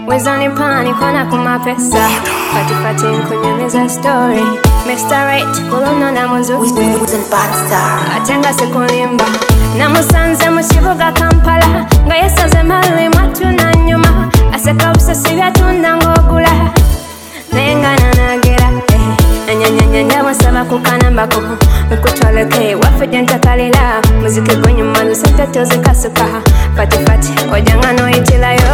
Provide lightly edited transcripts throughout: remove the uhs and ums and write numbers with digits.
Wezani pani kona kumapesa Fati nkunyumiza story Mr. Right kuluno na muzuki Atenga sekulimba na musanze mu kibuga Kampala nga yesaze mali mwatu na nyuma aseka busasi byatunda ng'ogula nengana nagera nyanyanyanya wasaba kukanambako mukutwaleke wafudde ntakalira muziki gwenyuma lusente tozikasuka fati ojanga noyitilayo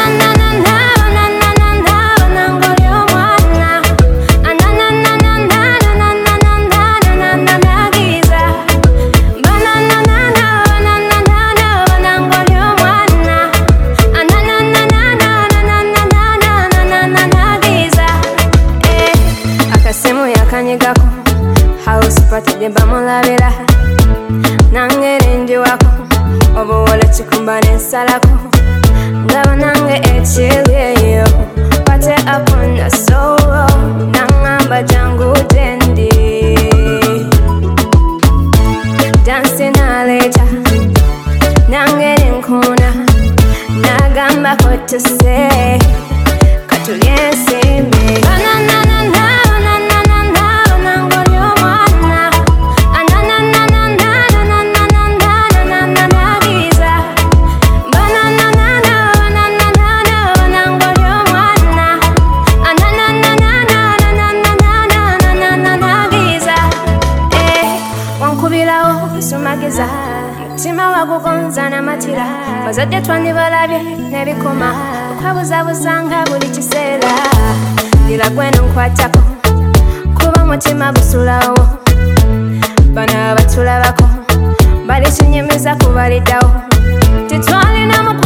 House party de bamulabira Nangere ndi wako Obuwole chikumba n'ensalako Ngaba nange ekiriyo Pate upon the soul Nangamba jangu dendi Dancing later Nangere nkuna Nagamba kote se Katulye nsimbi Sumagiza mutima wagugonza na matira bazadde twandibalabye nebikoma kwabuzabuzanga buli kiseera ndira gweno nkwatako kuba mutima gusulawo bana batulabako bali kinyemiza kubaliddawo titwalina